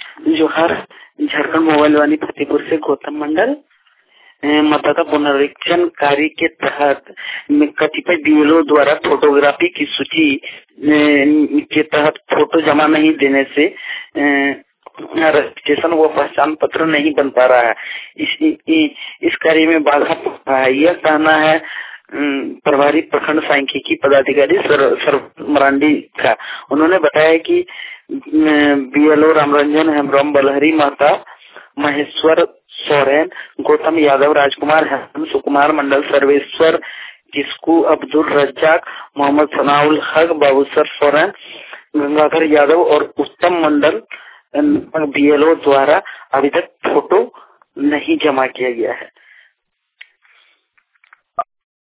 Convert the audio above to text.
जोहार, झारखंड मोबाइल वाणी फतेहपुर से गौतम मंडल। मतदाता पुनरीक्षण कार्य के तहत कतिपय बीएलओ द्वारा फोटोग्राफी की सूची के तहत फोटो जमा नहीं देने से रजिस्ट्रेशन व पहचान पत्र नहीं बन पा रहा है। इस कार्य में बाधा पड़ रहा है, यह कहना है प्रभारी प्रखंड सांख्यिकी पदाधिकारी सर मरांडी का। उन्होंने बताया कि बीएलओ रामरंजन हेमब्रम, बलहरी महता, महेश्वर सोरेन, गौतम यादव, राजकुमार हेमन, सुकुमार मंडल, सर्वेश्वर किस्कू, अब्दुल रज्जाक, मोहम्मद सनाउल हक, बाबूसर सोरेन, गंगाधर यादव और उत्तम मंडल बीएलओ द्वारा अभी तक फोटो नहीं जमा किया गया है।